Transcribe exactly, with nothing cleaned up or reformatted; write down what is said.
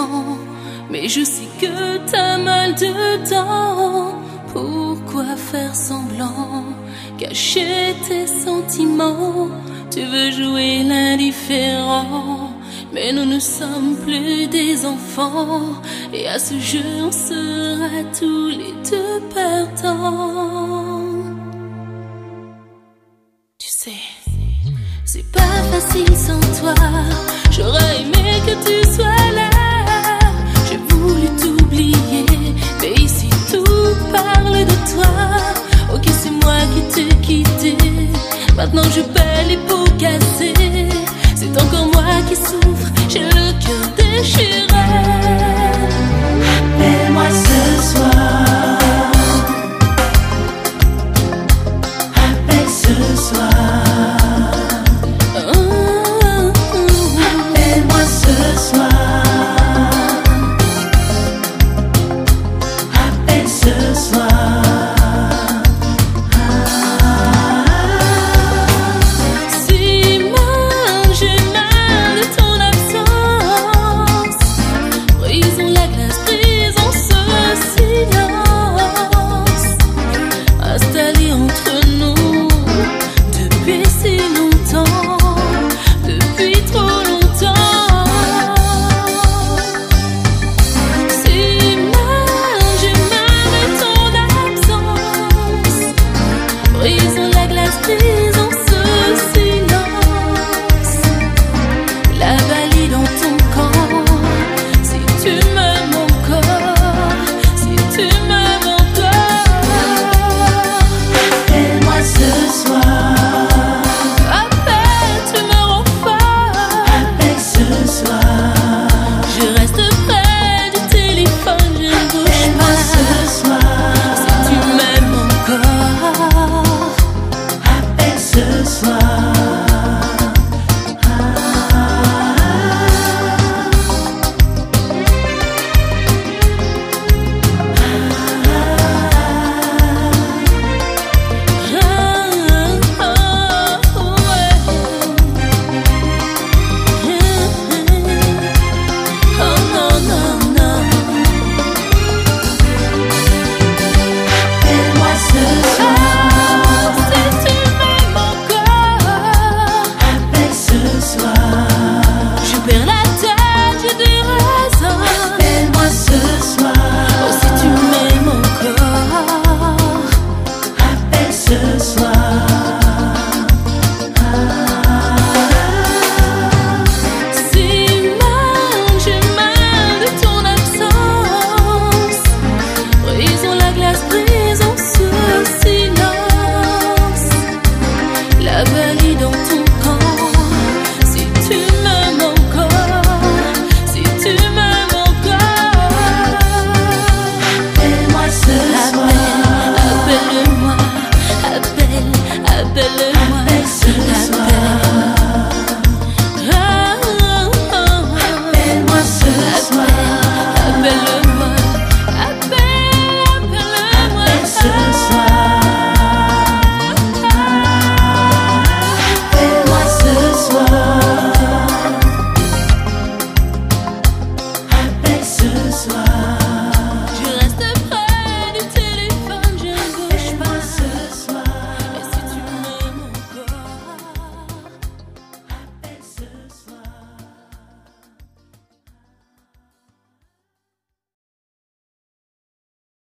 différent. Mais je sais que t'as mal dedans. Pourquoi faire semblant, cacher tes sentiments? Tu veux jouer l'indifférent, mais nous ne sommes plus des enfants. Et à ce jeu on sera tous les deux perdants. Tu sais, c'est pas facile sans toi. J'aurais aimé que tu sois